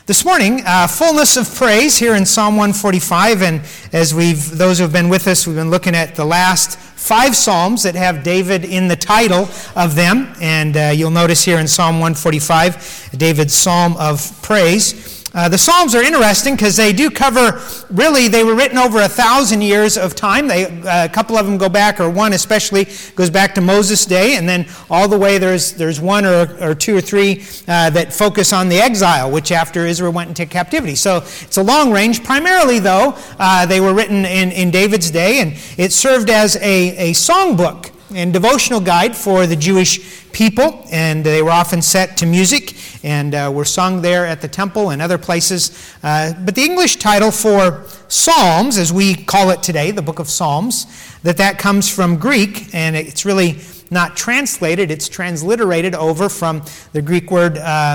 This morning, fullness of praise here in Psalm 145, and as those who have been with us, we've been looking at the last 5 Psalms that have David in the title of them, and you'll notice here in Psalm 145, David's Psalm of Praise. The Psalms are interesting because they do cover, really, they were written over 1,000 years of time. A couple of them go back, or one especially, goes back to Moses' day, and then all the way there's one or two or three that focus on the exile, which after Israel went into captivity. So it's a long range. Primarily, though, they were written in David's day, and it served as a songbook and devotional guide for the Jewish people, and they were often set to music and were sung there at the temple and other places. But the English title for Psalms, as we call it today, the book of Psalms, that comes from Greek, and it's really not translated, it's transliterated over from the Greek word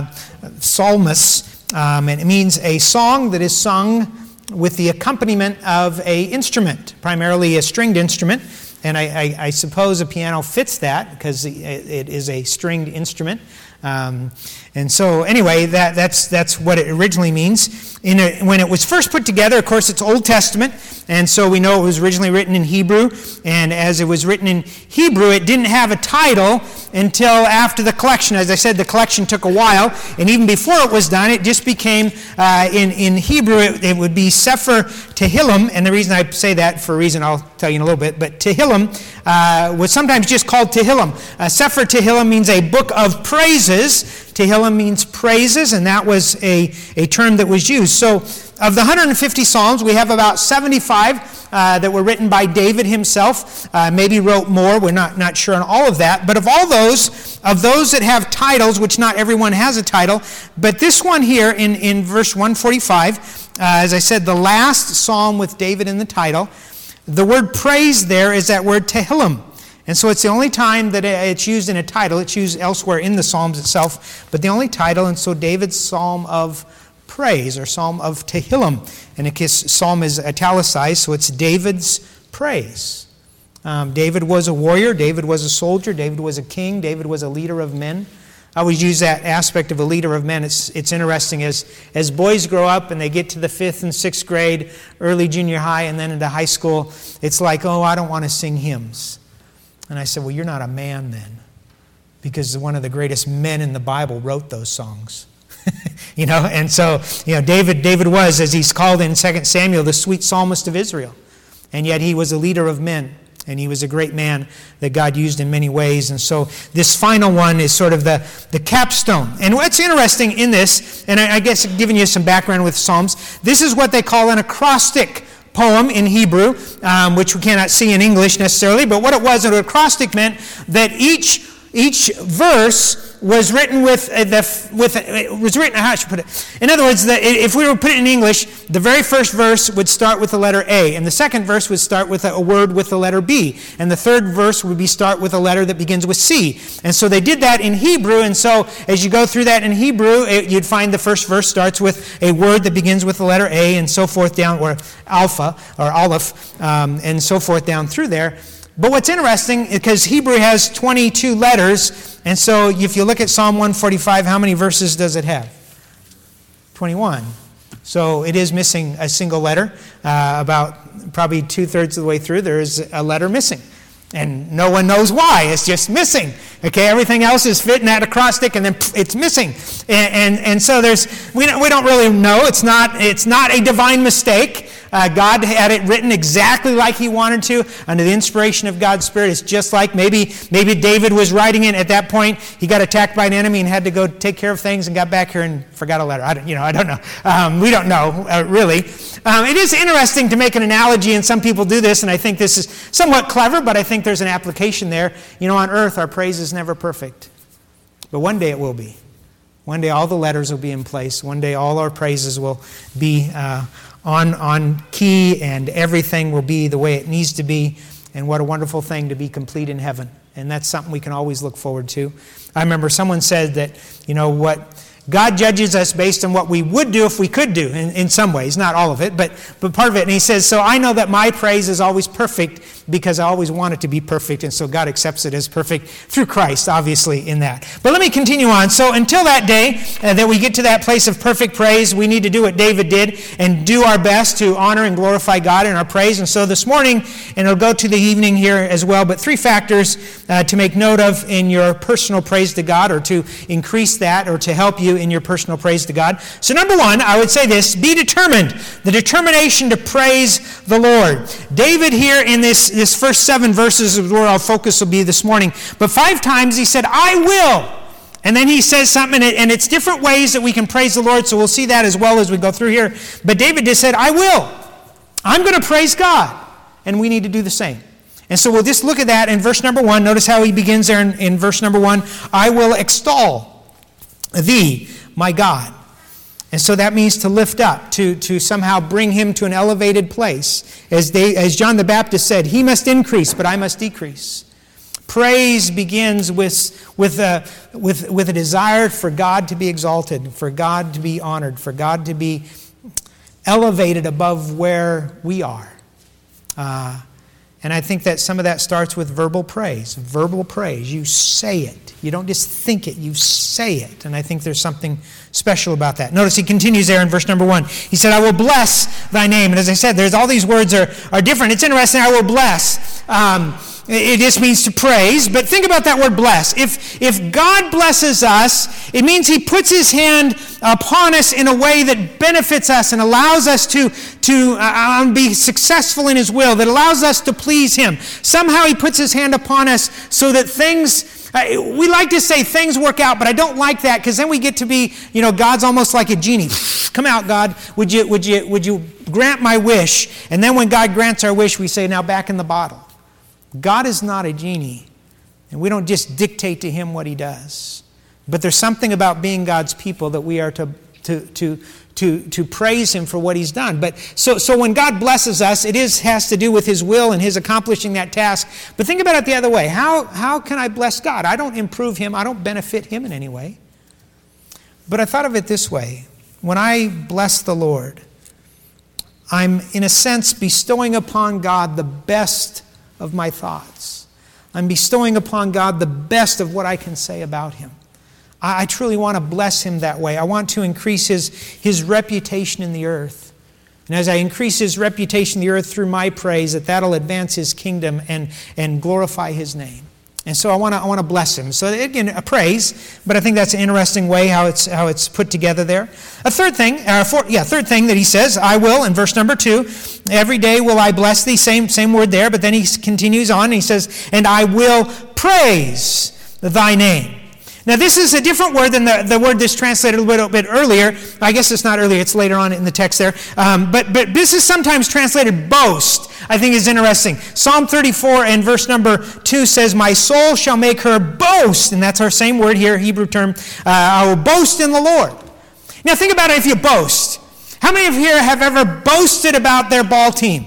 psalmos, and it means a song that is sung with the accompaniment of an instrument, primarily a stringed instrument. And I suppose a piano fits that because it is a stringed instrument. And so anyway, that's what it originally means. When it was first put together, of course, it's Old Testament, and so we know it was originally written in Hebrew. And as it was written in Hebrew, it didn't have a title until after the collection. As I said, the collection took a while, and even before it was done, it just became, in Hebrew, it would be Sefer Tehillim, and the reason I say that, for a reason I'll tell you in a little bit, but Tehillim was sometimes just called Tehillim. Sefer Tehillim means a book of praises. Tehillim means praises, and that was a term that was used. So of the 150 Psalms, we have about 75 that were written by David himself. Maybe wrote more. We're not sure on all of that. But of those that have titles, which not everyone has a title, but this one here in verse 145, as I said, the last psalm with David in the title, the word praise there is that word Tehillim. And so it's the only time that it's used in a title. It's used elsewhere in the Psalms itself, but the only title. And so David's Psalm of Praise, or Psalm of Tehillim. And the psalm is italicized, so it's David's praise. David was a warrior. David was a soldier. David was a king. David was a leader of men. I always use that aspect of a leader of men. It's interesting as boys grow up and they get to the 5th and 6th grade, early junior high, and then into high school, it's like, oh, I don't want to sing hymns. And I said, well, you're not a man then, because one of the greatest men in the Bible wrote those songs. And so, David was, as he's called in 2 Samuel, the sweet psalmist of Israel. And yet he was a leader of men, and he was a great man that God used in many ways. And so this final one is sort of the capstone. And what's interesting in this, and I guess giving you some background with Psalms, this is what they call an acrostic poem in Hebrew, which we cannot see in English necessarily, but what it was, an acrostic meant that each verse was written how should I put it? In other words, if we were to put it in English, the very first verse would start with the letter A, and the second verse would start with a word with the letter B, and the third verse would start with a letter that begins with C. And so they did that in Hebrew, and so as you go through that in Hebrew, you'd find the first verse starts with a word that begins with the letter A, and so forth down, or alpha, or aleph, and so forth down through there. But what's interesting, because Hebrew has 22 letters, and so if you look at Psalm 145, how many verses does it have? 21. So it is missing a single letter. About probably 2/3 of the way through, there is a letter missing. And no one knows why. It's just missing. Okay, everything else is fitting that acrostic, and then it's missing. And so we don't really know. It's not a divine mistake. God had it written exactly like he wanted to under the inspiration of God's Spirit. It's just like maybe David was writing it at that point. He got attacked by an enemy and had to go take care of things and got back here and forgot a letter. I don't know. We don't know, really. It is interesting to make an analogy, and some people do this, and I think this is somewhat clever, but I think there's an application there. On earth, our praise is never perfect. But one day it will be. One day all the letters will be in place. One day all our praises will be on key, and everything will be the way it needs to be. And what a wonderful thing to be complete in heaven. And that's something we can always look forward to. I remember someone said that, what God judges us based on what we would do if we could do, in some ways, not all of it, but part of it. And he says, so I know that my praise is always perfect because I always want it to be perfect, and so God accepts it as perfect through Christ, obviously, in that. But let me continue on. So until that day that we get to that place of perfect praise, we need to do what David did and do our best to honor and glorify God in our praise. And so this morning, and it'll go to the evening here as well, but 3 factors to make note of in your personal praise to God, or to increase that, or to help you in your personal praise to God. So number 1, I would say this: be determined. The determination to praise the Lord. David here in this first 7 verses is where our focus will be this morning. But 5 times he said, I will. And then he says something, and it's different ways that we can praise the Lord, so we'll see that as well as we go through here. But David just said, I will. I'm going to praise God. And we need to do the same. And so we'll just look at that in verse number 1. Notice how he begins there in verse number 1. I will extol thee, my God. And so that means to lift up, to somehow bring him to an elevated place. As John the Baptist said, he must increase, but I must decrease. Praise begins with a desire for God to be exalted, for God to be honored, for God to be elevated above where we are. And I think that some of that starts with verbal praise. Verbal praise. You say it. You don't just think it. You say it. And I think there's something special about that. Notice he continues there in verse number 1. He said, I will bless thy name. And as I said, there's all these words are different. It's interesting. I will bless. It just means to praise. But think about that word bless. If God blesses us, it means he puts his hand upon us in a way that benefits us and allows us to be successful in his will, that allows us to please him. Somehow he puts his hand upon us so that things, we like to say things work out, but I don't like that, because then we get to be, God's almost like a genie. Come out, God. Would you grant my wish? And then when God grants our wish, we say, now back in the bottle. God is not a genie, and we don't just dictate to him what he does. But there's something about being God's people that we are to praise him for what he's done. But so when God blesses us, it has to do with his will and his accomplishing that task. But think about it the other way. How can I bless God? I don't improve him. I don't benefit him in any way. But I thought of it this way. When I bless the Lord, I'm, in a sense, bestowing upon God the best of my thoughts. I'm bestowing upon God the best of what I can say about him. I truly want to bless him that way. I want to increase his reputation in the earth. And as I increase his reputation in the earth through my praise, that'll advance his kingdom and glorify his name. And so I want to bless him. So again, a praise, but I think that's an interesting way how it's put together there. A third thing that he says, I will, in verse number 2, every day will I bless thee, same word there, but then he continues on and he says, and I will praise thy name. Now this is a different word than the word that's translated a little bit earlier. I guess it's not earlier, it's later on in the text there. But this is sometimes translated boast, I think is interesting. Psalm 34 and verse number 2 says, my soul shall make her boast. And that's our same word here, Hebrew term. I will boast in the Lord. Now think about it if you boast. How many of you here have ever boasted about their ball team?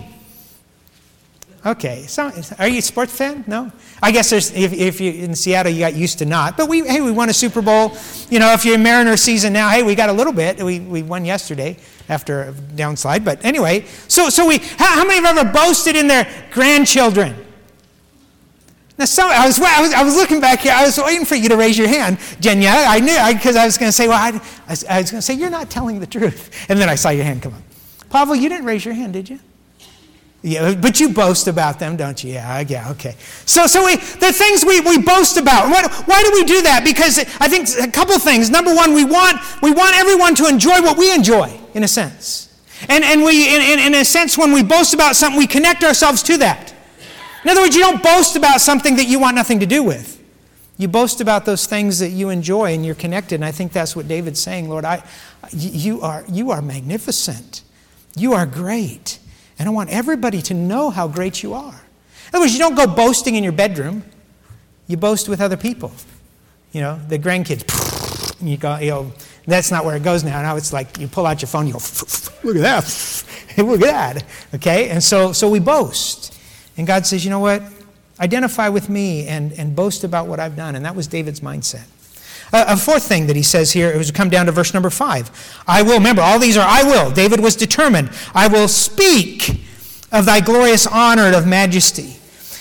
Okay, so are you a sports fan? No? I guess if you're in Seattle, you got used to not. But we won a Super Bowl. If you're in Mariner season now, we got a little bit. We won yesterday after a downslide. But anyway, how many have ever boasted in their grandchildren? Now, I was looking back here. I was waiting for you to raise your hand, Jenya. I knew, because I was going to say, I was going to say, you're not telling the truth. And then I saw your hand come up. Pavel, you didn't raise your hand, did you? Yeah, but you boast about them, don't you? Yeah, okay. So the things we boast about. Why do we do that? Because I think a couple of things. Number one, we want everyone to enjoy what we enjoy, in a sense. And we, in a sense, when we boast about something, we connect ourselves to that. In other words, you don't boast about something that you want nothing to do with. You boast about those things that you enjoy, and you're connected. And I think that's what David's saying. Lord, you are magnificent. You are great. And I want everybody to know how great you are. In other words, you don't go boasting in your bedroom. You boast with other people. The grandkids. You go, that's not where it goes now. Now it's like you pull out your phone, you go, look at that. Look at that. Okay? And so we boast. And God says, you know what? Identify with me and boast about what I've done. And that was David's mindset. A fourth thing that he says here, it was come down to verse number 5. I will, remember, all these are I will. David was determined. I will speak of thy glorious honor and of majesty.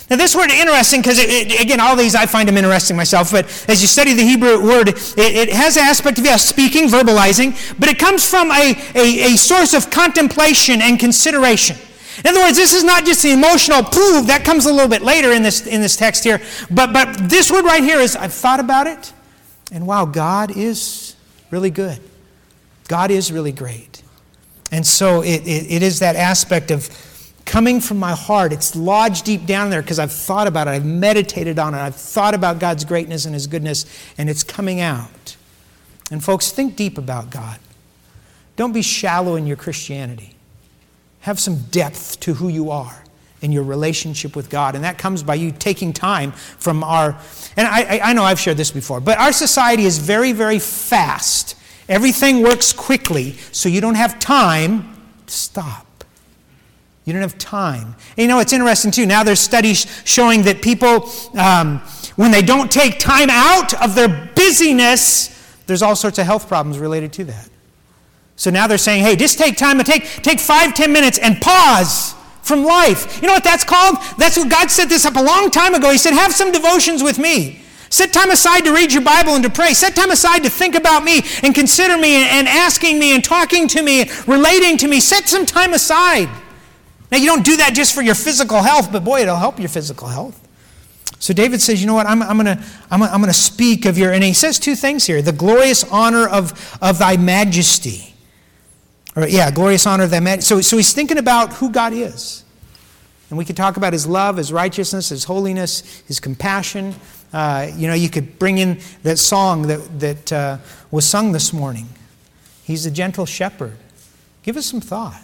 Now this word is interesting because, again, all these I find them interesting myself, but as you study the Hebrew word, it has an aspect of, speaking, verbalizing, but it comes from a source of contemplation and consideration. In other words, this is not just the emotional pooh, that comes a little bit later in this text here, but this word right here is, I've thought about it, and wow, God is really good. God is really great. And so it is that aspect of coming from my heart. It's lodged deep down there because I've thought about it. I've meditated on it. I've thought about God's greatness and His goodness, and it's coming out. And folks, think deep about God. Don't be shallow in your Christianity. Have some depth to who you are in your relationship with God. And that comes by you taking time from and I know I've shared this before, but our society is very, very fast. Everything works quickly, so you don't have time to stop. You don't have time. And it's interesting too. Now there's studies showing that people, when they don't take time out of their busyness, there's all sorts of health problems related to that. So now they're saying, hey, just take time, take 5-10 minutes and pause from life. You know what that's called? That's what God set this up a long time ago. He said, have some devotions with me. Set time aside to read your Bible and to pray. Set time aside to think about me and consider me and asking me and talking to me, relating to me. Set some time aside. Now, you don't do that just for your physical health, but boy, it'll help your physical health. So David says, you know what, I'm going to speak of and he says two things here, the glorious honor of thy majesty. Glorious honor of thy majesty. So he's thinking about who God is. And we could talk about His love, His righteousness, His holiness, His compassion. You could bring in that song that was sung this morning. He's a gentle shepherd. Give us some thought.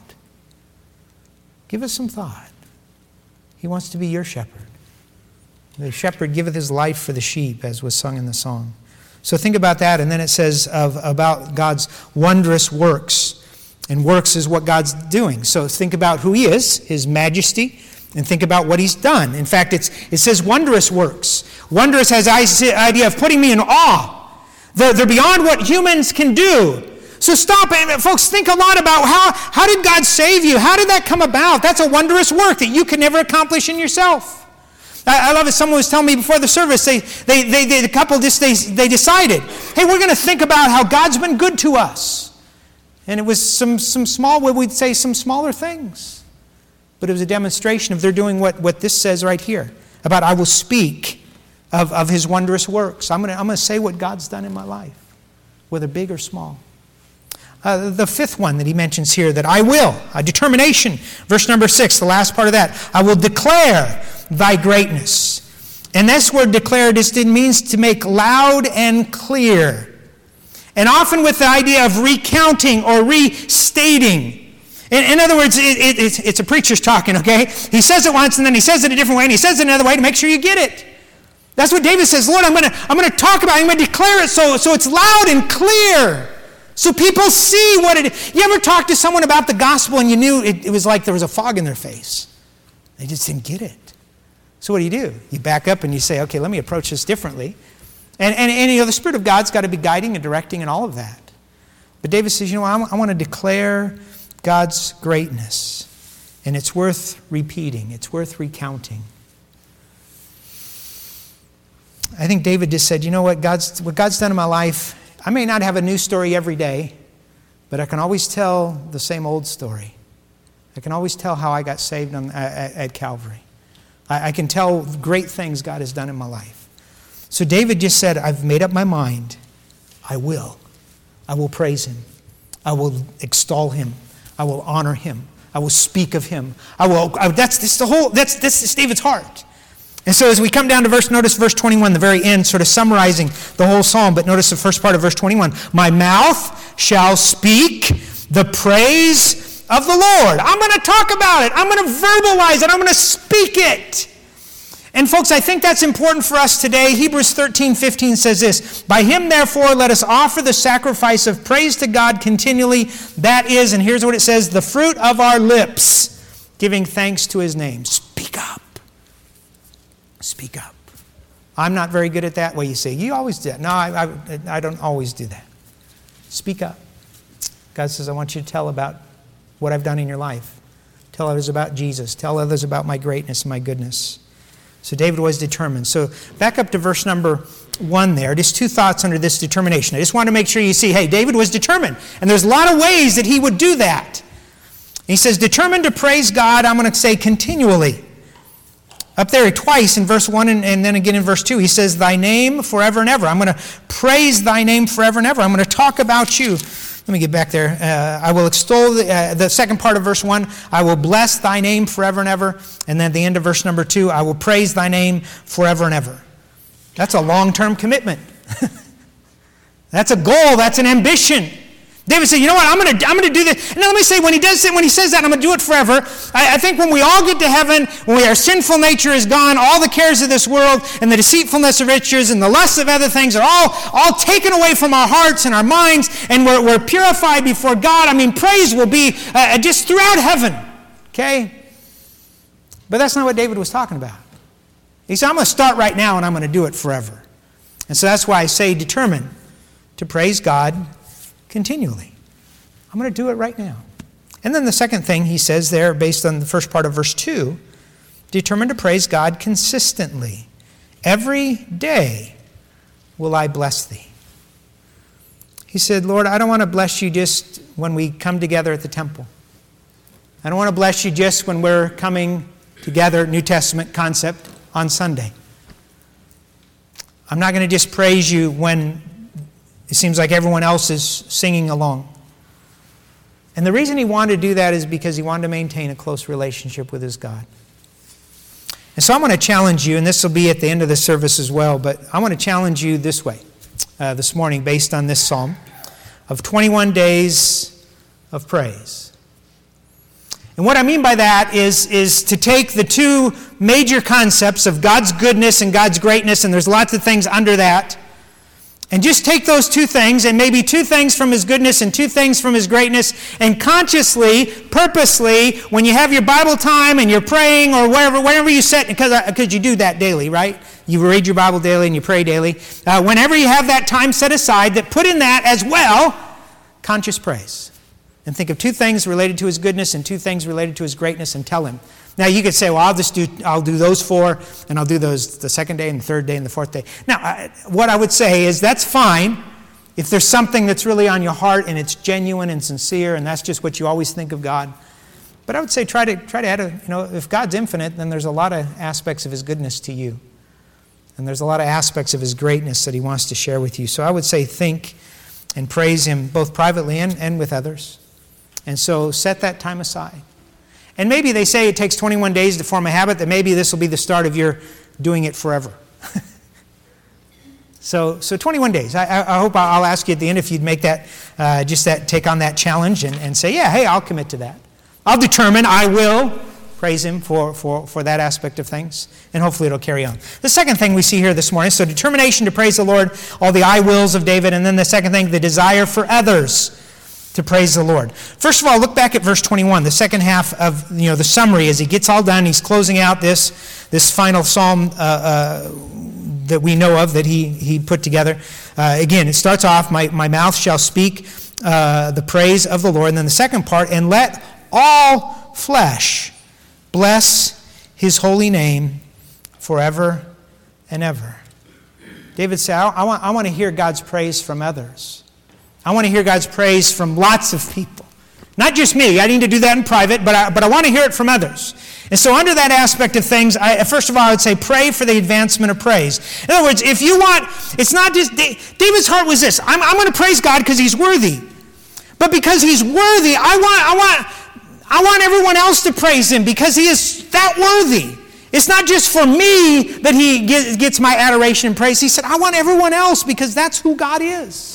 Give us some thought. He wants to be your shepherd. The shepherd giveth his life for the sheep, as was sung in the song. So think about that, and then it says about God's wondrous works. And works is what God's doing. So think about who He is, His majesty, and think about what He's done. In fact, it says wondrous works. Wondrous has the idea of putting me in awe. They're beyond what humans can do. So stop, and folks, think a lot about how did God save you? How did that come about? That's a wondrous work that you can never accomplish in yourself. I love it. Someone was telling me before the service, the couple they decided, hey, we're going to think about how God's been good to us. And it was some small, what we'd say, some smaller things. But it was a demonstration of they're doing what this says right here, about I will speak of His wondrous works. I'm going to say what God's done in my life, whether big or small. The fifth one that he mentions here, that I will, a determination. Verse number 6, the last part of that. I will declare thy greatness. And this word declare just means to make loud and clear. And often with the idea of recounting or restating. In other words, it's a preacher's talking, okay? He says it once and then he says it a different way and he says it another way to make sure you get it. That's what David says. Lord, I'm going to talk about it. I'm going to declare it so it's loud and clear. So people see what it is. You ever talk to someone about the gospel and you knew it was like there was a fog in their face? They just didn't get it. So what do? You back up and you say, okay, let me approach this differently. And the Spirit of God's got to be guiding and directing and all of that. But David says, I want to declare God's greatness. And it's worth repeating. It's worth recounting. I think David just said, what God's done in my life, I may not have a new story every day, but I can always tell the same old story. I can always tell how I got saved at Calvary. I can tell great things God has done in my life. So David just said, I've made up my mind. I will. I will praise Him. I will extol Him. I will honor Him. I will speak of Him. That's David's heart. And so as we come down to notice verse 21, the very end, sort of summarizing the whole psalm, but notice the first part of verse 21. My mouth shall speak the praise of the Lord. I'm going to talk about it. I'm going to verbalize it. I'm going to speak it. And folks, I think that's important for us today. Hebrews 13:15 says this, by Him, therefore, let us offer the sacrifice of praise to God continually. That is, and here's what it says, the fruit of our lips, giving thanks to His name. Speak up. Speak up. I'm not very good at that. Well, you say, you always do that. No, I don't always do that. Speak up. God says, I want you to tell about what I've done in your life. Tell others about Jesus. Tell others about my greatness and my goodness. So David was determined. So back up to verse number 1 there. Just 2 thoughts under this determination. I just want to make sure you see, hey, David was determined. And there's a lot of ways that he would do that. He says, determined to praise God, I'm going to say continually. Up there twice in verse 1 and then again in verse 2, he says, thy name forever and ever. I'm going to praise thy name forever and ever. I'm going to talk about you. Let me get back there. I will extol the second part of verse 1. I will bless thy name forever and ever. And then at the end of verse number 2, I will praise thy name forever and ever. That's a long-term commitment. That's a goal. That's an ambition. David said, you know what, I'm going to do this. And now let me say, when he says that, I'm going to do it forever. I think when we all get to heaven, when our sinful nature is gone, all the cares of this world and the deceitfulness of riches and the lusts of other things are all taken away from our hearts and our minds, and we're purified before God. I mean, praise will be just throughout heaven. Okay? But that's not what David was talking about. He said, I'm going to start right now and I'm going to do it forever. And so that's why I say determine to praise God continually. I'm going to do it right now. And then the second thing he says there, based on the first part of verse 2, determined to praise God consistently. Every day will I bless thee. He said, Lord, I don't want to bless you just when we come together at the temple. I don't want to bless you just when we're coming together, New Testament concept, on Sunday. I'm not going to just praise you when it seems like everyone else is singing along. And the reason he wanted to do that is because he wanted to maintain a close relationship with his God. And so I want to challenge you, and this will be at the end of the service as well, but I want to challenge you this way, this morning, based on this psalm, of 21 days of praise. And what I mean by that is to take the two major concepts of God's goodness and God's greatness, and there's lots of things under that, and just take those two things, and maybe two things from his goodness and two things from his greatness, and consciously, purposely, when you have your Bible time and you're praying or wherever you sit, because you do that daily, right? You read your Bible daily and you pray daily. Whenever you have that time set aside, that put in that as well, conscious praise. And think of two things related to his goodness and two things related to his greatness, and tell him. Now you could say, well, I'll do those 4, and I'll do those the second day and the third day and the fourth day. Now, what I would say is that's fine if there's something that's really on your heart and it's genuine and sincere, and that's just what you always think of God. But I would say try to add if God's infinite, then there's a lot of aspects of his goodness to you. And there's a lot of aspects of his greatness that he wants to share with you. So I would say think and praise him both privately and with others. And so set that time aside. And maybe they say it takes 21 days to form a habit, that maybe this will be the start of your doing it forever. So 21 days. I hope I'll ask you at the end if you'd make that, take on that challenge and say, yeah, hey, I'll commit to that. I'll determine, I will praise him for that aspect of things, and hopefully it'll carry on. The second thing we see here this morning, so determination to praise the Lord, all the I wills of David, and then the second thing, the desire for others to praise the Lord. First of all, look back at verse 21, the second half of the summary as he gets all done. He's closing out this final psalm that we know of that he put together. Again, it starts off, my mouth shall speak the praise of the Lord. And then the second part, and let all flesh bless his holy name forever and ever. David said, I want to hear God's praise from others. I want to hear God's praise from lots of people. Not just me. I need to do that in private, but I want to hear it from others. And so under that aspect of things, first of all, I would say pray for the advancement of praise. In other words, if you want, it's not just, David's heart was this, I'm going to praise God because he's worthy. But because he's worthy, I want everyone else to praise him because he is that worthy. It's not just for me that he gets my adoration and praise. He said, I want everyone else because that's who God is.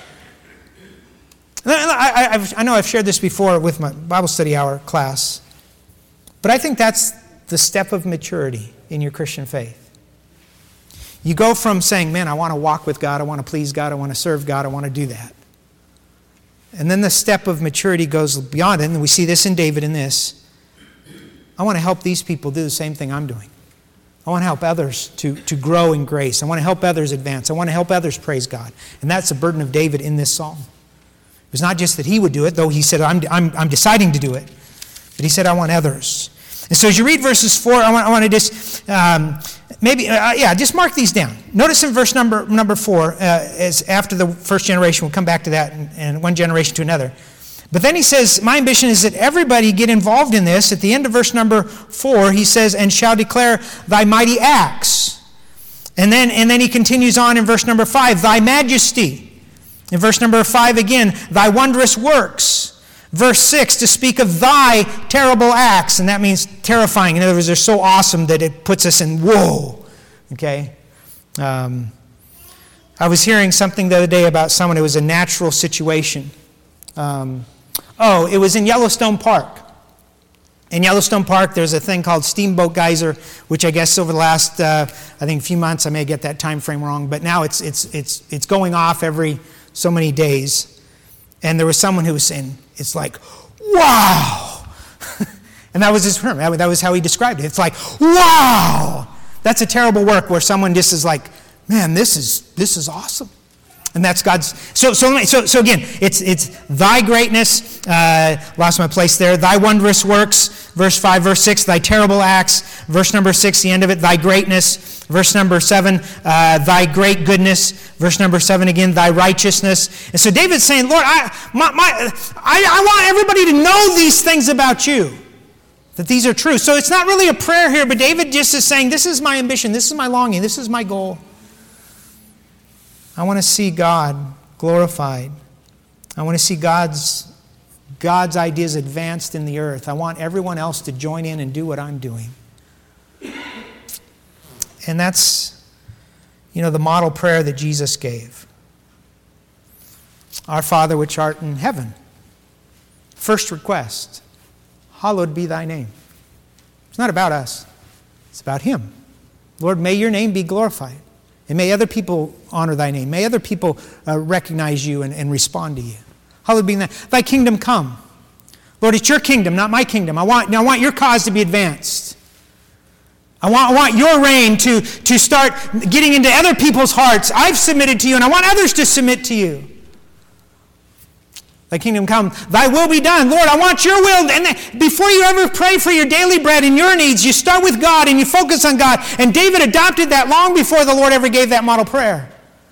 I know I've shared this before with my Bible study hour class, but I think that's the step of maturity in your Christian faith. You go from saying, man, I want to walk with God, I want to please God, I want to serve God, I want to do that. And then the step of maturity goes beyond it, and we see this in David in this. I want to help these people do the same thing I'm doing. I want to help others to grow in grace. I want to help others advance. I want to help others praise God. And that's the burden of David in this psalm. It was not just that he would do it, though he said, I'm deciding to do it. But he said, I want others. And so as you read verses 4, I want to just just mark these down. Notice in verse number 4, as after the first generation, we'll come back to that, and one generation to another. But then he says, my ambition is that everybody get involved in this. At the end of verse number 4, he says, and shall declare thy mighty acts. And then he continues on in verse number 5, thy majesty. In verse number 5 again, thy wondrous works. Verse 6, to speak of thy terrible acts, and that means terrifying. In other words, they're so awesome that it puts us in whoa. Okay? I was hearing something the other day about someone. It was a natural situation. It was in Yellowstone Park. In Yellowstone Park, there's a thing called Steamboat Geyser, which I guess over the last, few months, I may get that time frame wrong, but now it's going off every so many days. And there was someone who was saying, it's like, wow! And that was his term. That was how he described it. It's like, wow! That's a terrible work where someone just is like, man, this is awesome. And that's God's. So again, it's thy greatness. Lost my place there. Thy wondrous works. Verse 5, verse 6. Thy terrible acts. Verse number 6, the end of it. Thy greatness. Verse number 7. Thy great goodness. Verse number 7 again. Thy righteousness. And so David's saying, Lord, I want everybody to know these things about you. That these are true. So it's not really a prayer here, but David just is saying, this is my ambition. This is my longing. This is my goal. I want to see God glorified. I want to see God's ideas advanced in the earth. I want everyone else to join in and do what I'm doing. And that's, the model prayer that Jesus gave. Our Father which art in heaven. First request, hallowed be thy name. It's not about us. It's about him. Lord, may your name be glorified. And may other people honor thy name. May other people recognize you and respond to you. Hallowed be thy kingdom come. Lord, it's your kingdom, not my kingdom. I want your cause to be advanced. I want your reign to start getting into other people's hearts. I've submitted to you, and I want others to submit to you. Thy kingdom come, thy will be done. Lord, I want your will. And before you ever pray for your daily bread and your needs, you start with God and you focus on God. And David adopted that long before the Lord ever gave that model prayer.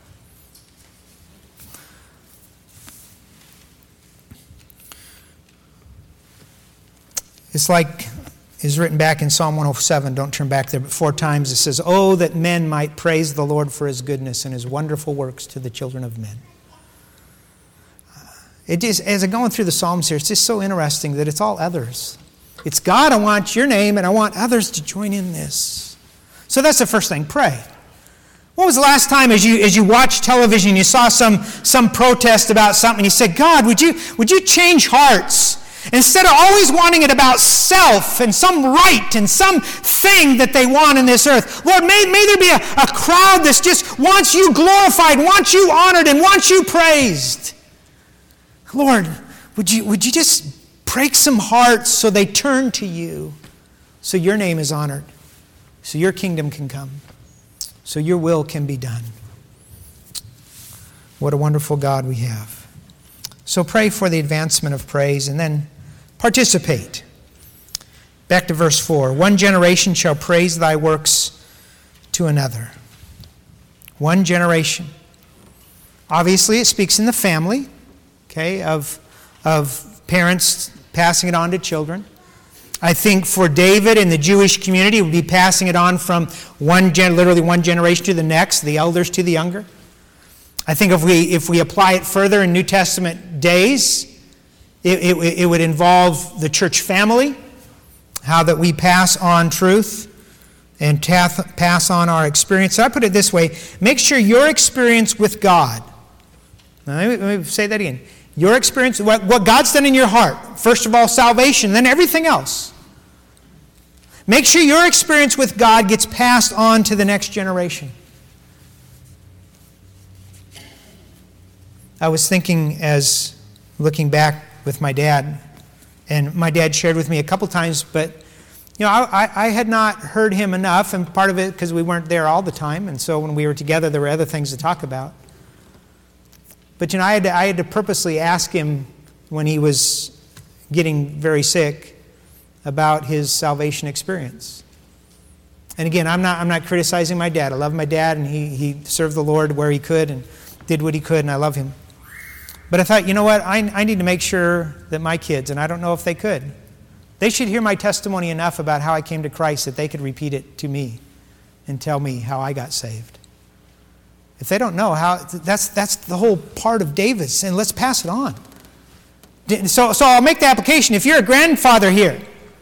It's like is written back in Psalm 107. Don't turn back there, but 4 times it says, oh, that men might praise the Lord for his goodness and his wonderful works to the children of men. It just, as I'm going through the Psalms here, it's just so interesting that it's all others. It's God, I want your name, and I want others to join in this. So that's the first thing, pray. When was the last time as you watched television, you saw some protest about something, you said, God, would you change hearts? Instead of always wanting it about self and some right and some thing that they want in this earth. Lord, may there be a crowd that just wants you glorified, wants you honored, and wants you praised. Lord, would you just break some hearts so they turn to you, so your name is honored, so your kingdom can come, so your will can be done. What a wonderful God we have. So pray for the advancement of praise and then participate. Back to verse 4. One generation shall praise thy works to another. One generation. Obviously, it speaks in the family. Okay, of parents passing it on to children. I think for David and the Jewish community, it would be passing it on from literally one generation to the next, the elders to the younger. I think if we apply it further in New Testament days, it would involve the church family, how that we pass on truth and pass on our experience. So I put it this way, make sure your experience with God, now let me say that again. Your experience, what God's done in your heart. First of all, salvation, then everything else. Make sure your experience with God gets passed on to the next generation. I was thinking as looking back with my dad, and my dad shared with me a couple times, but I had not heard him enough, and part of it because we weren't there all the time, and so when we were together, there were other things to talk about. But I had to purposely ask him when he was getting very sick about his salvation experience. And again, I'm not criticizing my dad. I love my dad, and he served the Lord where he could and did what he could, and I love him. But I thought, you know what? I need to make sure that my kids, and I don't know if they could, they should hear my testimony enough about how I came to Christ that they could repeat it to me and tell me how I got saved. If they don't know how, that's the whole part of David's, and let's pass it on. So I'll make the application. If you're a grandfather here,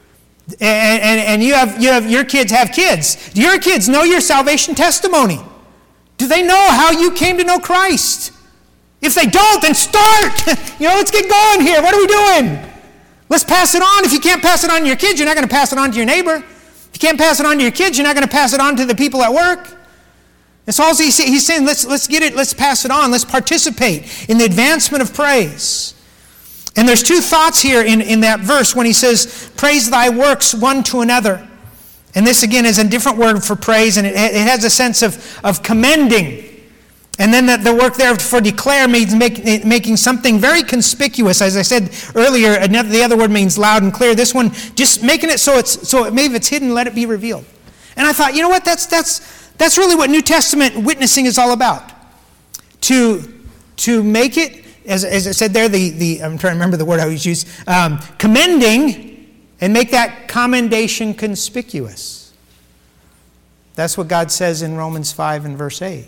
and you have your kids have kids, do your kids know your salvation testimony? Do they know how you came to know Christ? If they don't, then start. Let's get going here. What are we doing? Let's pass it on. If you can't pass it on to your kids, you're not going to pass it on to your neighbor. If you can't pass it on to your kids, you're not going to pass it on to the people at work. And so he's saying, let's get it, let's pass it on, let's participate in the advancement of praise. And there's two thoughts here in that verse when he says, praise thy works one to another. And this again is a different word for praise, and it has a sense of commending. And then the work there for declare means making something very conspicuous. As I said earlier, the other word means loud and clear. This one, just making it so maybe if it's hidden, let it be revealed. And I thought, you know what, that's really what New Testament witnessing is all about. To make it, as I said there, I'm trying to remember the word I always use, commending, and make that commendation conspicuous. That's what God says in Romans 5 and verse 8.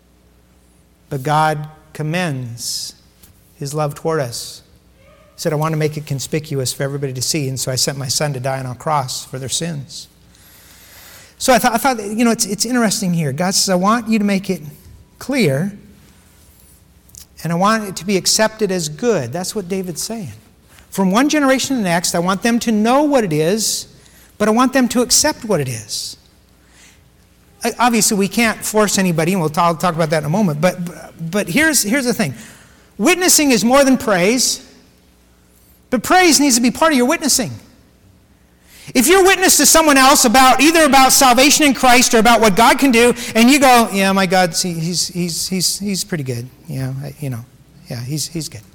But God commends his love toward us. He said, I want to make it conspicuous for everybody to see, and so I sent my son to die on a cross for their sins. So I thought, it's interesting here. God says, I want you to make it clear, and I want it to be accepted as good. That's what David's saying. From one generation to the next, I want them to know what it is, but I want them to accept what it is. Obviously, we can't force anybody, and I'll talk about that in a moment, but here's the thing. Witnessing is more than praise, but praise needs to be part of your witnessing. If you're witness to someone else either about salvation in Christ or about what God can do, and you go, yeah, my God, he's pretty good. He's good.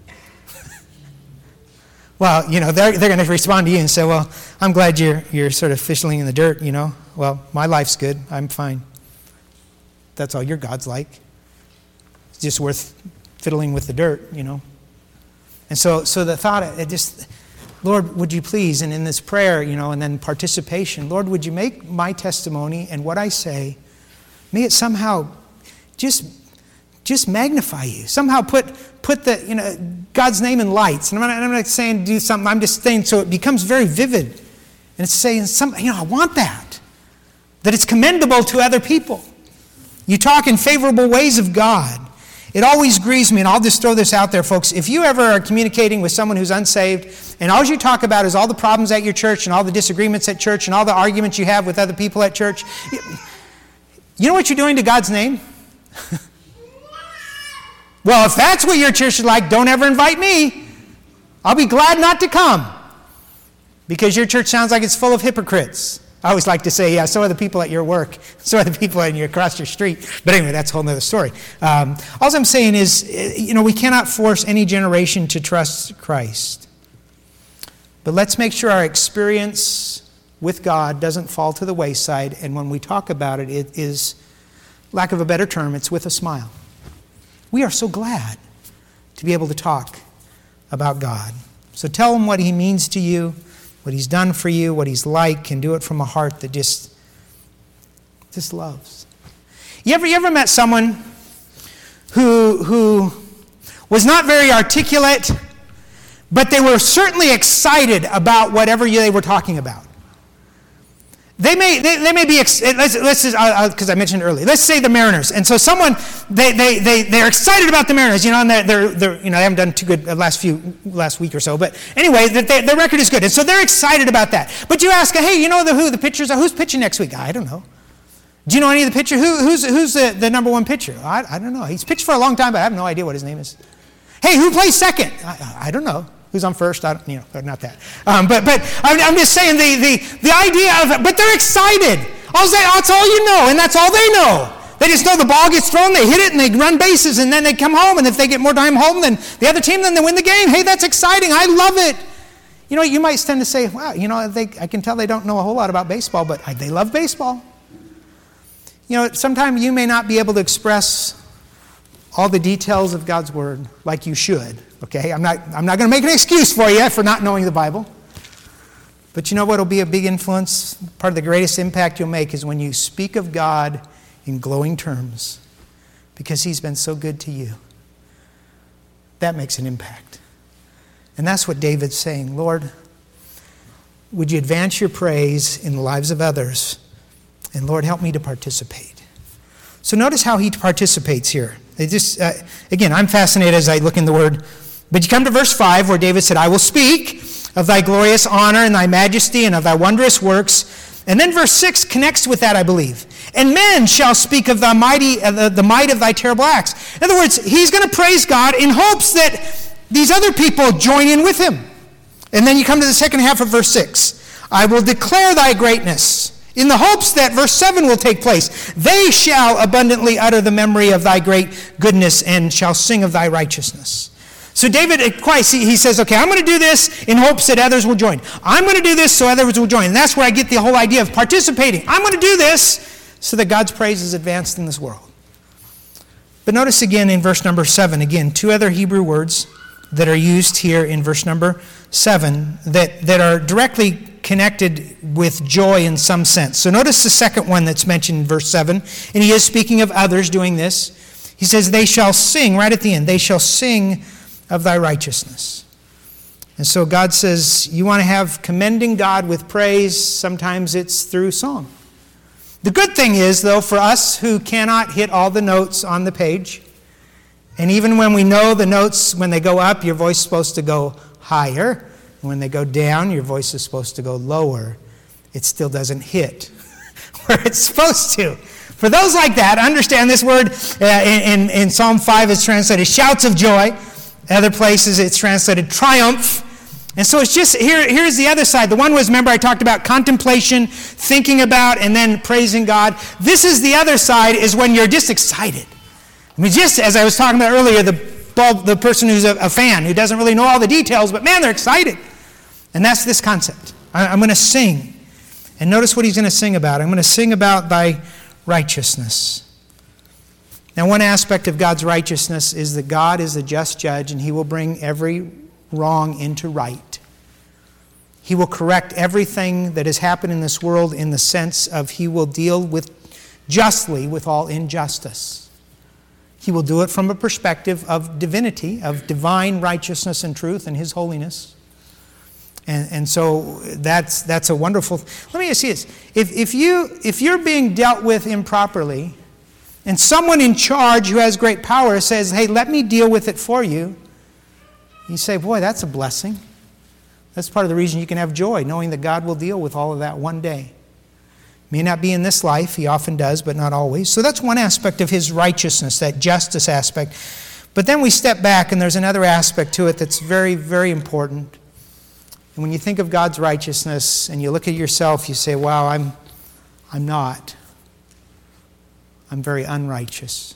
Well, they're going to respond to you and say, well, I'm glad you're sort of fizzling in the dirt, Well, my life's good. I'm fine. That's all your God's like. It's just worth fiddling with the dirt, And so the thought, Lord, would you please, and in this prayer, and then participation, Lord, would you make my testimony and what I say, may it somehow just magnify you. Somehow put the, God's name in lights. And I'm not saying do something, I'm just saying so it becomes very vivid. And it's saying, I want that. That it's commendable to other people. You talk in favorable ways of God. It always grieves me, and I'll just throw this out there, folks. If you ever are communicating with someone who's unsaved, and all you talk about is all the problems at your church, and all the disagreements at church, and all the arguments you have with other people at church, you know what you're doing to God's name? Well, if that's what your church is like, don't ever invite me. I'll be glad not to come. Because your church sounds like it's full of hypocrites. I always like to say, yeah, so are the people at your work. So are the people across your street. But anyway, that's a whole other story. All I'm saying is, we cannot force any generation to trust Christ. But let's make sure our experience with God doesn't fall to the wayside. And when we talk about it, it is, lack of a better term, it's with a smile. We are so glad to be able to talk about God. So tell him what he means to you, what he's done for you, what he's like, and do it from a heart that just loves. You ever met someone who was not very articulate, but they were certainly excited about whatever they were talking about? They may be, let's just, because I mentioned earlier, let's say the Mariners. And so someone, they're excited about the Mariners, and they're they haven't done too good last week or so. But anyway, their record is good. And so they're excited about that. But you ask, hey, who the pitchers are? Who's pitching next week? I don't know. Do you know any of the pitchers? Who's the number one pitcher? I don't know. He's pitched for a long time, but I have no idea what his name is. Hey, who plays second? I don't know. Who's on first? Not that. But I'm just saying the idea of, but they're excited. That's all you know, and that's all they know. They just know the ball gets thrown, they hit it, and they run bases, and then they come home, and if they get more time home than the other team, then they win the game. Hey, that's exciting. I love it. You know, you might tend to say, wow, you know, I can tell they don't know a whole lot about baseball, but they love baseball. You know, sometimes you may not be able to express all the details of God's Word like you should, okay? I'm not going to make an excuse for you for not knowing the Bible. But you know what will be a big influence? Part of the greatest impact you'll make is when you speak of God in glowing terms because He's been so good to you. That makes an impact. And that's what David's saying. Lord, would you advance your praise in the lives of others? And Lord, help me to participate. So notice how he participates here. Again, I'm fascinated as I look in the Word. But you come to verse 5 where David said, I will speak of thy glorious honor and thy majesty and of thy wondrous works. And then verse 6 connects with that, I believe. And men shall speak of the might of thy terrible acts. In other words, he's going to praise God in hopes that these other people join in with him. And then you come to the second half of verse 6. I will declare thy greatness in the hopes that verse 7 will take place. They shall abundantly utter the memory of thy great goodness and shall sing of thy righteousness. So David, he says, okay, I'm going to do this in hopes that others will join. I'm going to do this so others will join. And that's where I get the whole idea of participating. I'm going to do this so that God's praise is advanced in this world. But notice again in verse number 7, again, two other Hebrew words that are used here in verse number 7 that are directly connected with joy in some sense. So notice the second one that's mentioned in verse 7, and he is speaking of others doing this. He says, they shall sing, right at the end, they shall sing of thy righteousness. And so God says, you want to have commending God with praise, sometimes it's through song. The good thing is, though, for us who cannot hit all the notes on the page, and even when we know the notes, when they go up, your voice is supposed to go higher. When they go down, your voice is supposed to go lower. It still doesn't hit where it's supposed to. For those like that, understand this word in Psalm 5 is translated shouts of joy. Other places it's translated triumph. And so it's just, here's the other side. The one was, remember I talked about contemplation, thinking about, and then praising God. This is the other side, is when you're just excited. I mean, just as I was talking about earlier, the person who's a fan, who doesn't really know all the details, but man, they're excited. And that's this concept. I'm going to sing. And notice what he's going to sing about. I'm going to sing about thy righteousness. Now, one aspect of God's righteousness is that God is a just judge, and he will bring every wrong into right. He will correct everything that has happened in this world in the sense of he will deal justly with all injustice. He will do it from a perspective of divinity, of divine righteousness and truth and his holiness. And so that's a wonderful. Let me ask you this: if you're being dealt with improperly, and someone in charge who has great power says, "Hey, let me deal with it for you," you say, "Boy, that's a blessing." That's part of the reason you can have joy, knowing that God will deal with all of that one day. May not be in this life; he often does, but not always. So that's one aspect of his righteousness, that justice aspect. But then we step back, and there's another aspect to it that's very, very important. And when you think of God's righteousness and you look at yourself, you say, wow, I'm not. I'm very unrighteous.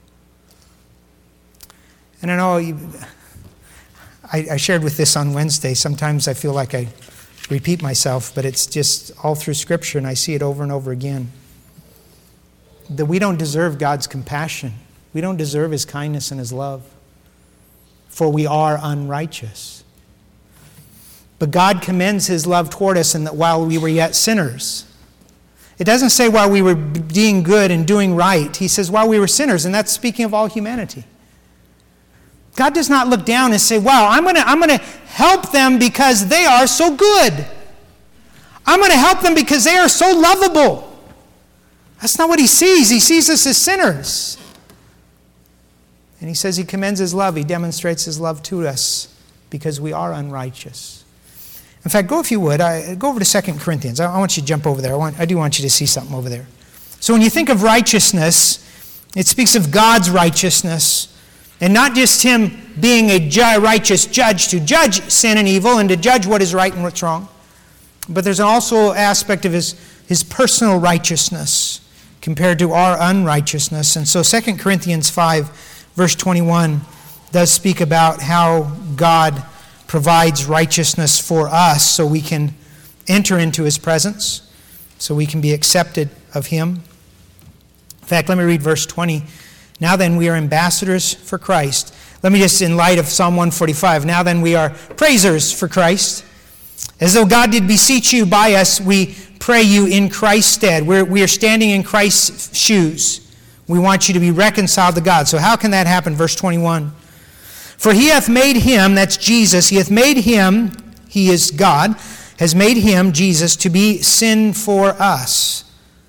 And I know I shared with this on Wednesday. Sometimes I feel like I repeat myself, but it's just all through Scripture, and I see it over and over again. That we don't deserve God's compassion. We don't deserve his kindness and his love. For we are unrighteous. But God commends his love toward us in that while we were yet sinners. It doesn't say while we were being good and doing right. He says while we were sinners, and that's speaking of all humanity. God does not look down and say, wow, I'm going to help them because they are so good. I'm going to help them because they are so lovable. That's not what he sees. He sees us as sinners. And he says he commends his love. He demonstrates his love to us because we are unrighteous. In fact, go if you would. Go over to 2 Corinthians. I want you to jump over there. I do want you to see something over there. So when you think of righteousness, it speaks of God's righteousness. And not just him being a righteous judge to judge sin and evil and to judge what is right and what's wrong. But there's also an aspect of his personal righteousness compared to our unrighteousness. And so 2 Corinthians 5, verse 21, does speak about how God provides righteousness for us so we can enter into his presence, so we can be accepted of him. In fact, let me read verse 20. Now then, we are ambassadors for Christ. Let me just, in light of Psalm 145, now then we are praisers for Christ. As though God did beseech you by us, we pray you in Christ's stead. We are standing in Christ's shoes. We want you to be reconciled to God. So how can that happen? Verse 21. For he hath made him, that's Jesus, he hath made him, he is God, has made him, Jesus, to be sin for us.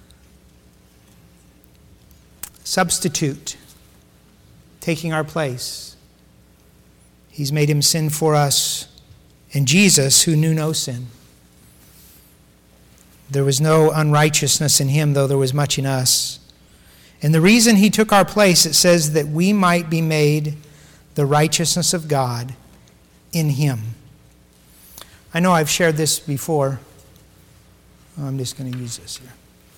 Substitute, taking our place. He's made him sin for us. And Jesus, who knew no sin. There was no unrighteousness in him, though there was much in us. And the reason he took our place, it says that we might be made the righteousness of God in him. I know I've shared this before. I'm just going to use this here.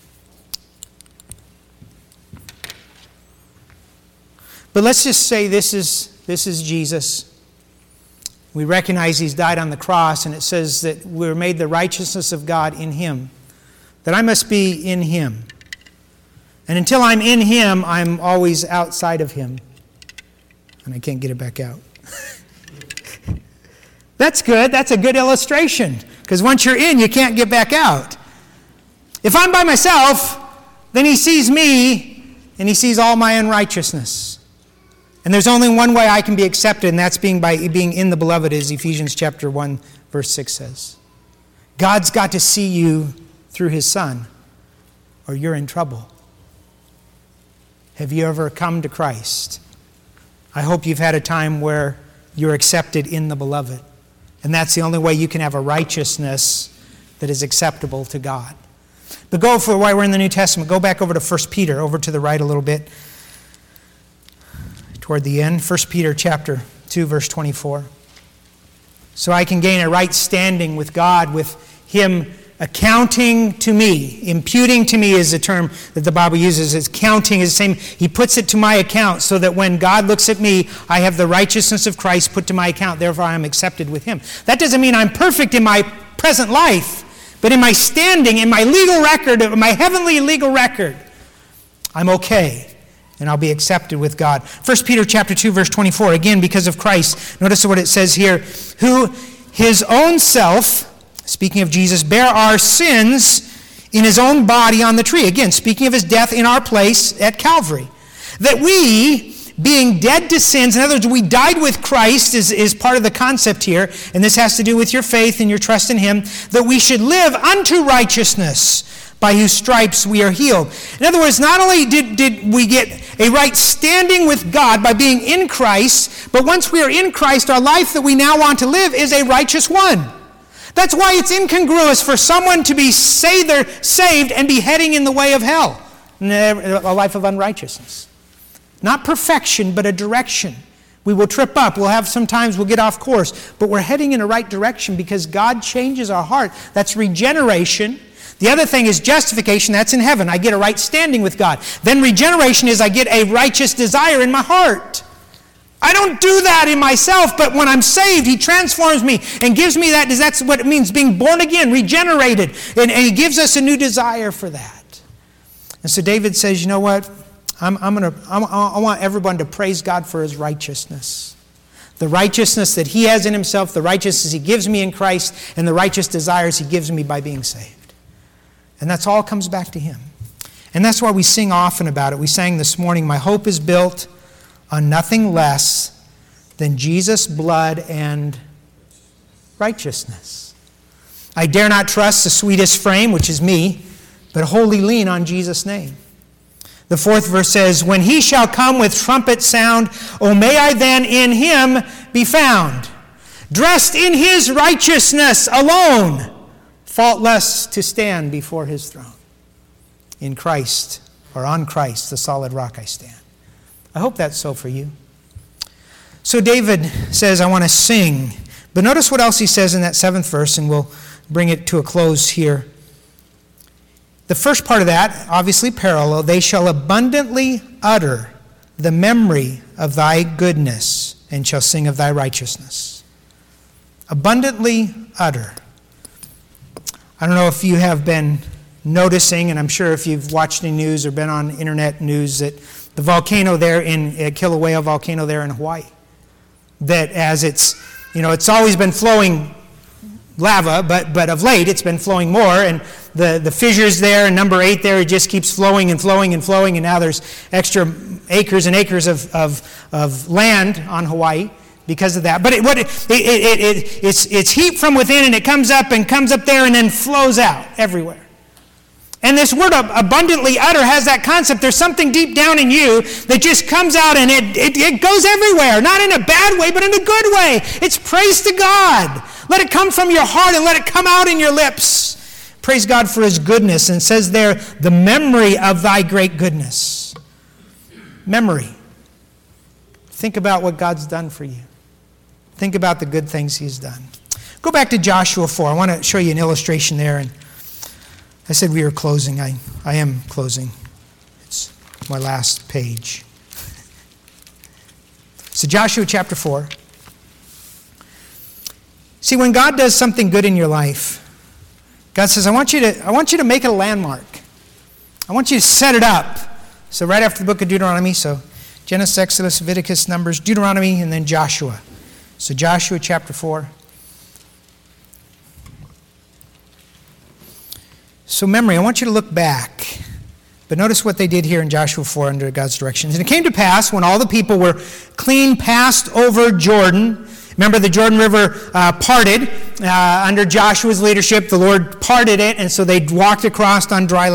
But let's just say this is Jesus. We recognize he's died on the cross, and it says that we're made the righteousness of God in him. That I must be in him. And until I'm in him, I'm always outside of him. And I can't get it back out. That's good. That's a good illustration. Because once you're in, you can't get back out. If I'm by myself, then he sees me, and he sees all my unrighteousness. And there's only one way I can be accepted, and that's by being in the beloved, as Ephesians chapter 1, verse 6 says. God's got to see you through his Son, or you're in trouble. Have you ever come to Christ? I hope you've had a time where you're accepted in the beloved. And that's the only way you can have a righteousness that is acceptable to God. But go for while we're in the New Testament, go back over to 1 Peter, over to the right a little bit. Toward the end, 1 Peter chapter 2, verse 24. So I can gain a right standing with God, with him accounting to me. Imputing to me is the term that the Bible uses. It's counting is the same. He puts it to my account so that when God looks at me, I have the righteousness of Christ put to my account. Therefore, I am accepted with him. That doesn't mean I'm perfect in my present life, but in my standing, in my legal record, my heavenly legal record, I'm okay. And I'll be accepted with God. 1 Peter chapter 2, verse 24, again, because of Christ. Notice what it says here. Who his own self, speaking of Jesus, bare our sins in his own body on the tree. Again, speaking of his death in our place at Calvary. That we, being dead to sins, in other words, we died with Christ is part of the concept here, and this has to do with your faith and your trust in him, that we should live unto righteousness, by whose stripes we are healed. In other words, not only did we get a right standing with God by being in Christ, but once we are in Christ, our life that we now want to live is a righteous one. That's why it's incongruous for someone to be saved and be heading in the way of hell, a life of unrighteousness. Not perfection, but a direction. We will trip up. Sometimes we'll get off course, but we're heading in the right direction because God changes our heart. That's regeneration. The other thing is justification. That's in heaven. I get a right standing with God. Then regeneration is I get a righteous desire in my heart. I don't do that in myself, but when I'm saved, he transforms me and gives me that. That's what it means, being born again, regenerated. And he gives us a new desire for that. And so David says, you know what? I want everyone to praise God for his righteousness. The righteousness that he has in himself, the righteousness he gives me in Christ, and the righteous desires he gives me by being saved. And that's all comes back to him. And that's why we sing often about it. We sang this morning, my hope is built on nothing less than Jesus' blood and righteousness. I dare not trust the sweetest frame, which is me, but wholly lean on Jesus' name. The fourth verse says, when he shall come with trumpet sound, O may I then in him be found, dressed in his righteousness alone, faultless to stand before his throne. In Christ, or on Christ, the solid rock I stand. I hope that's so for you. So David says, I want to sing. But notice what else he says in that 7th verse, and we'll bring it to a close here. The first part of that, obviously parallel, they shall abundantly utter the memory of thy goodness and shall sing of thy righteousness. Abundantly utter. I don't know if you have been noticing, and I'm sure if you've watched any news or been on internet news, that the volcano there in Kilauea volcano there in Hawaii, that as it's always been flowing lava, but of late it's been flowing more, and the fissures there, and number 8 there, it just keeps flowing and flowing and flowing, and now there's extra acres and acres of land on Hawaii because of that. But it's heat from within, and it comes up there and then flows out everywhere. And this word abundantly utter has that concept. There's something deep down in you that just comes out, and it goes everywhere. Not in a bad way, but in a good way. It's praise to God. Let it come from your heart and let it come out in your lips. Praise God for his goodness. And it says there, the memory of thy great goodness. Memory. Think about what God's done for you. Think about the good things he's done. Go back to Joshua 4. I want to show you an illustration there. And I said we were closing. I am closing. It's my last page. So Joshua chapter 4. See, when God does something good in your life, God says, I want you to make it a landmark. I want you to set it up. So right after the book of Deuteronomy, so Genesis, Exodus, Leviticus, Numbers, Deuteronomy, and then Joshua. So Joshua chapter 4. So memory, I want you to look back. But notice what they did here in Joshua 4 under God's directions. And it came to pass when all the people were clean passed over Jordan. Remember, the Jordan River parted under Joshua's leadership. The Lord parted it, and so they walked across on dry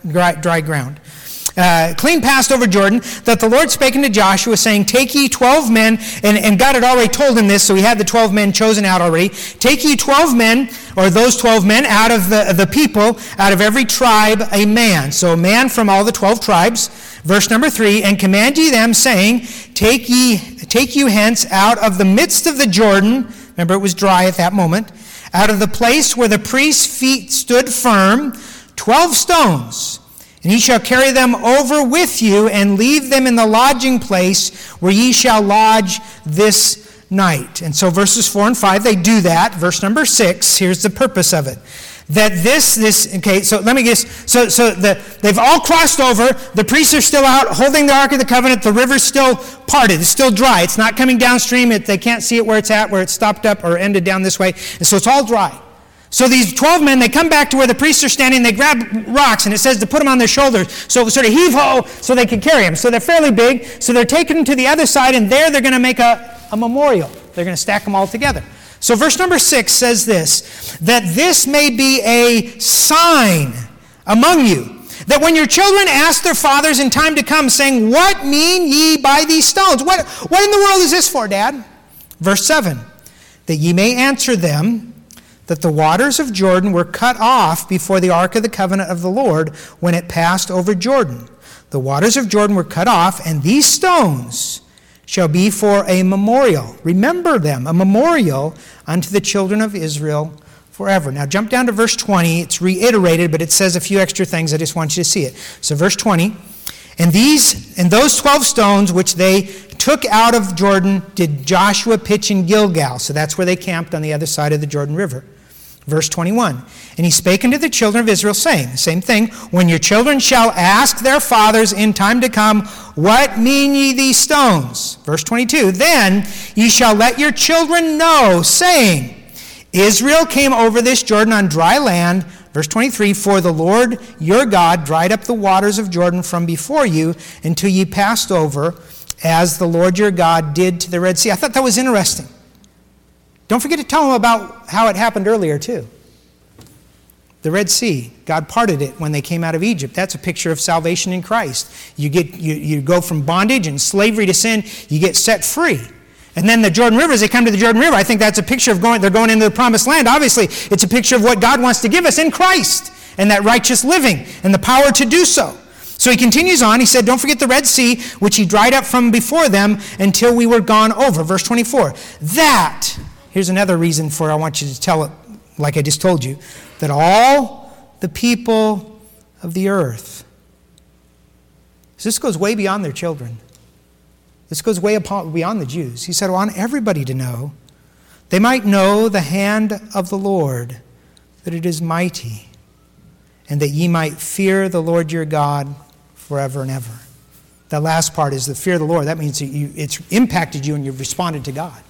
ground. Clean passed over Jordan, that the Lord spake unto Joshua, saying, Take ye 12 men, and God had already told him this, so he had the 12 men chosen out already. Take ye 12 men, or those 12 men, out of the people, out of every tribe, a man. So a man from all the 12 tribes. Verse number 3, and command ye them, saying, Take you hence out of the midst of the Jordan. Remember, it was dry at that moment. Out of the place where the priest's feet stood firm, 12 stones. And ye shall carry them over with you, and leave them in the lodging place where ye shall lodge this night. And so verses 4 and 5, they do that. Verse number 6, here's the purpose of it. That okay, so let me guess. So they've all crossed over. The priests are still out holding the Ark of the Covenant. The river's still parted. It's still dry. It's not coming downstream. They can't see it where it's stopped up or ended down this way. And so it's all dry. So these 12 men, they come back to where the priests are standing. They grab rocks, and it says to put them on their shoulders. So sort of heave-ho so they can carry them. So they're fairly big. So they're taken them to the other side, and there they're going to make a memorial. They're going to stack them all together. So verse number 6 says this, that this may be a sign among you, that when your children ask their fathers in time to come, saying, What mean ye by these stones? What in the world is this for, Dad? Verse 7, that ye may answer them, that the waters of Jordan were cut off before the ark of the covenant of the Lord when it passed over Jordan. The waters of Jordan were cut off, and these stones shall be for a memorial. Remember them, a memorial unto the children of Israel forever. Now jump down to verse 20. It's reiterated, but it says a few extra things. I just want you to see it. So verse 20, and those 12 stones which they took out of Jordan did Joshua pitch in Gilgal. So that's where they camped on the other side of the Jordan River. Verse 21, and he spake unto the children of Israel, saying, the same thing, when your children shall ask their fathers in time to come, What mean ye these stones? Verse 22, then ye shall let your children know, saying, Israel came over this Jordan on dry land. Verse 23, for the Lord your God dried up the waters of Jordan from before you until ye passed over, as the Lord your God did to the Red Sea. I thought that was interesting. Don't forget to tell them about how it happened earlier, too. The Red Sea, God parted it when they came out of Egypt. That's a picture of salvation in Christ. You go from bondage and slavery to sin, you get set free. And then the Jordan River, as they come to the Jordan River, I think that's a picture of they're going into the promised land. Obviously, it's a picture of what God wants to give us in Christ, and that righteous living, and the power to do so. So he continues on. He said, don't forget the Red Sea, which he dried up from before them until we were gone over. Verse 24. That, here's another reason for I want you to tell it like I just told you, that all the people of the earth, so this goes way beyond their children. This goes way beyond the Jews. He said, I want everybody to know they might know the hand of the Lord, that it is mighty, and that ye might fear the Lord your God forever and ever. That last part is the fear of the Lord. That means it's impacted you and you've responded to God.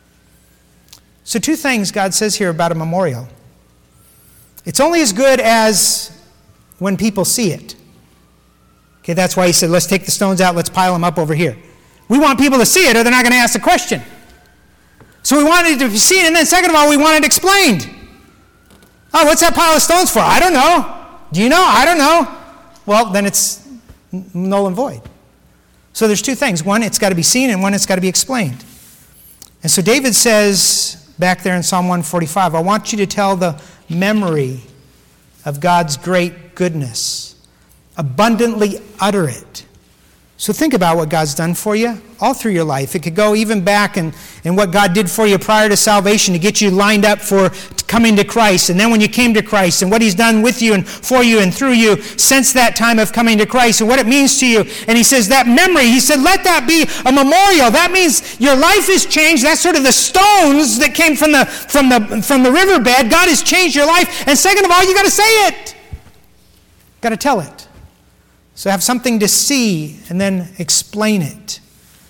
So 2 things God says here about a memorial. It's only as good as when people see it. Okay, that's why he said, let's take the stones out, let's pile them up over here. We want people to see it or they're not going to ask the question. So we want it to be seen, and then second of all, we want it explained. Oh, what's that pile of stones for? I don't know. Do you know? I don't know. Well, then it's null and void. So there's 2 things. One, it's got to be seen, and one, it's got to be explained. And so David says back there in Psalm 145, I want you to tell the memory of God's great goodness. Abundantly utter it. So think about what God's done for you all through your life. It could go even back and what God did for you prior to salvation to get you lined up for coming to Christ. And then when you came to Christ and what he's done with you and for you and through you since that time of coming to Christ and what it means to you. And he says that memory, he said, let that be a memorial. That means your life is changed. That's sort of the stones that came from the riverbed. God has changed your life. And second of all, you got to say it. Got to tell it. So have something to see and then explain it.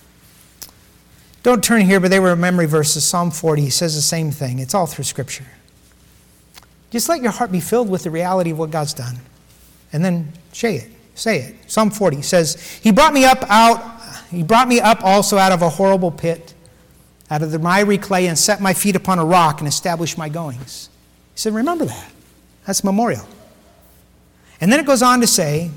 Don't turn here, but they were memory verses. Psalm 40 says the same thing. It's all through Scripture. Just let your heart be filled with the reality of what God's done. And then say it. Say it. Psalm 40 says, He brought me up also out of a horrible pit, out of the miry clay, and set my feet upon a rock and established my goings. He said, remember that. That's memorial. And then it goes on to say,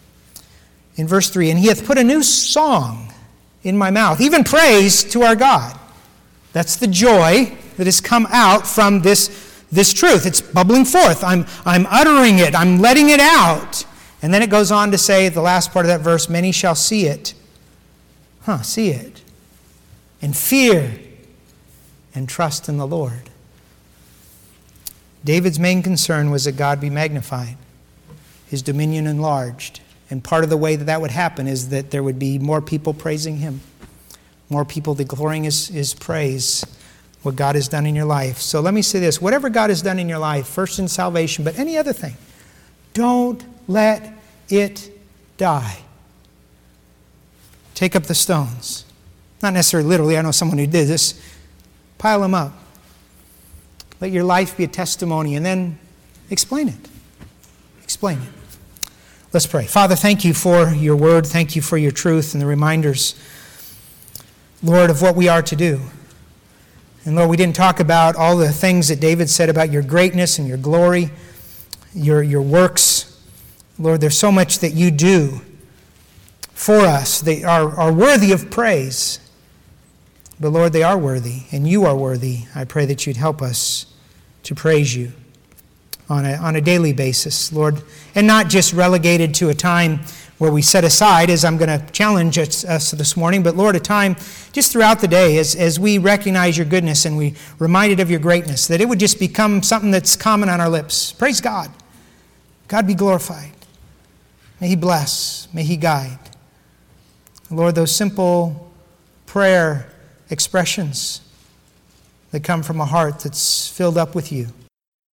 in verse 3, and he hath put a new song in my mouth, even praise to our God. That's the joy that has come out from this truth. It's bubbling forth. I'm uttering it. I'm letting it out. And then it goes on to say, the last part of that verse, many shall see it. See it. And fear and trust in the Lord. David's main concern was that God be magnified, his dominion enlarged. And part of the way that would happen is that there would be more people praising him, more people declaring his praise, what God has done in your life. So let me say this. Whatever God has done in your life, first in salvation, but any other thing, don't let it die. Take up the stones. Not necessarily literally. I know someone who did this. Pile them up. Let your life be a testimony, and then explain it. Explain it. Let's pray. Father, thank you for your word. Thank you for your truth and the reminders, Lord, of what we are to do. And Lord, we didn't talk about all the things that David said about your greatness and your glory, your works. Lord, there's so much that you do for us. They are worthy of praise. But Lord, they are worthy, and you are worthy. I pray that you'd help us to praise you on a daily basis, Lord, and not just relegated to a time where we set aside, as I'm going to challenge us this morning, but Lord, a time just throughout the day as we recognize your goodness and we reminded of your greatness, that it would just become something that's common on our lips. Praise God. God be glorified. May he bless. May he guide. Lord, those simple prayer expressions that come from a heart that's filled up with you,